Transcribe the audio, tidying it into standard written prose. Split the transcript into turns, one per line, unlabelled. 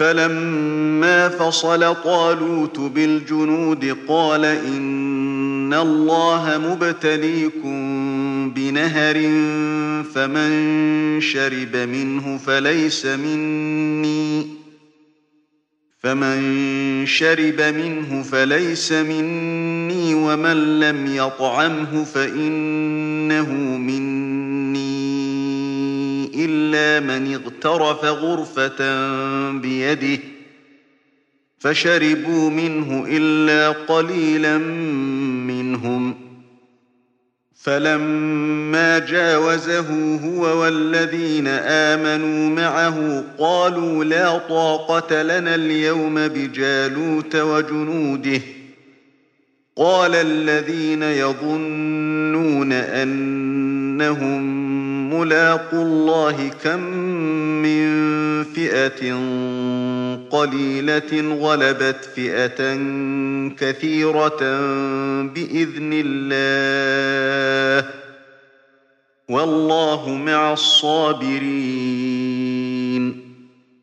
فلما فصل طالوت بالجنود قال إن الله مبتليكم بنهر فمن شرب منه فليس مني ومن لم يطعمه فإنه مني إلا من اغترف غرفة بيده فشربوا منه إلا قليلا منهم. فلما جاوزه هو والذين آمنوا معه قالوا لا طاقة لنا اليوم بجالوت وجنوده. قال الذين يظنون أنهم ملاقو الله كم من فئة قليلة غلبت فئة كثيرة بإذن الله والله مع الصابرين.